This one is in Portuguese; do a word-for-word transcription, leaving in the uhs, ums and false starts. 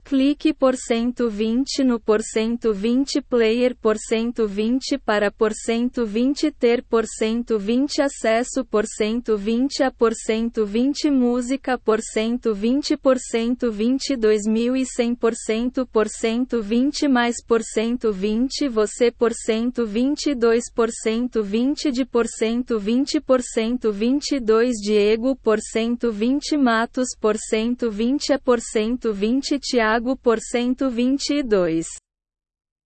Clique por cento vinte no por cento vinte player por cento vinte para por cento vinte ter por cento vinte acesso por cento vinte a por cento vinte música por cento vinte por cento vinte dois mil e cem por cento por cento vinte mais por cento vinte você por cento vinte e dois por cento vinte de por cento vinte por cento vinte e dois Diego por cento vinte Matos por cento vinte a por cento vinte Thiago por cento vinte e dois